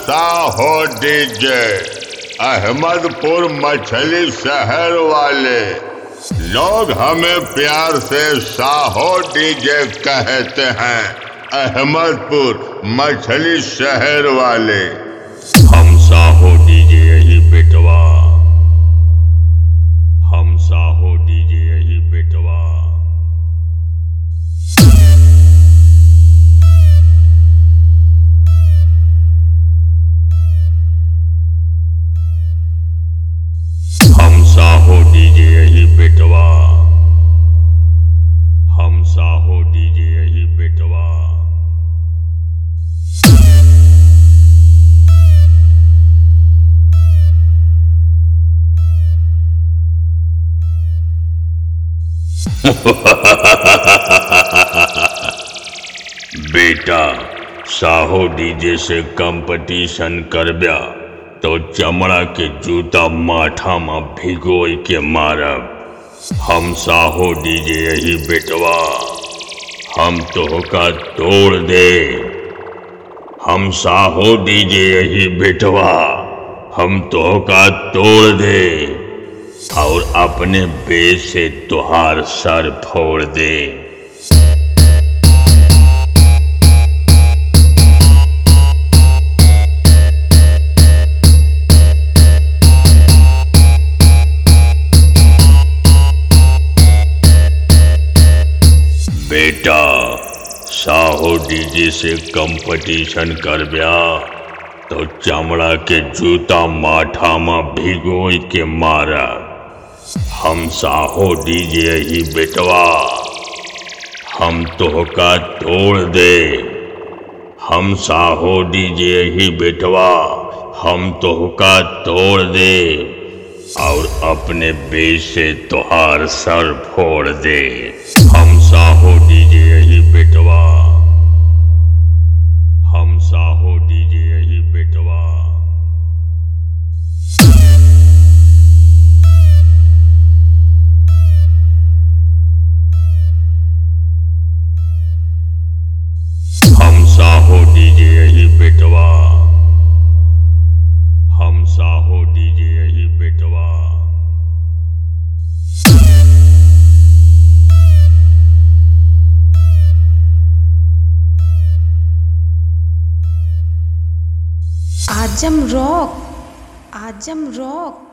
Saho DJ Ahmadpur मछली शहर वाले लोग हमें प्यार से साहो डीजे कहते हैं। अहमदपुर मछली शहर वाले हम साहो डीजे यही बेटवा, हम साहो डीजे यही बेटवा। हम साहो डीजे यही बेटवा, हम साहो डीजे यही बेटवा। बेटा साहो डीजे से कंपटीशन करब्या तो चमड़ा के जूता माथा में भिगोई के मारब। हम साहो डीजे यही बेटवा, हम तोहका तोड़ दे। हम साहो डीजे यही बेटवा, हम तोहका तोड़ दे और अपने बेस से तुहार सर फोड़ दे। बेटा साहो डीजे से कंपटीशन करब्या तो चमड़ा के जूता माथा में भिगोई के मारा। हम साहो डीजे यही बेटवा, हम तोहका तोड़ दे। हम साहो डीजे यही बेटवा, हम तोहका तोड़ दे और अपने बेस से तुहार सर फोड़ दे। हम साहो डीजे यही बेटवा, हम साहो डीजे यही बेटवा। हम साहो डीजे यही बेटवा, हम साहो डीजे यही बेटवा। Azam rock, Azam rock.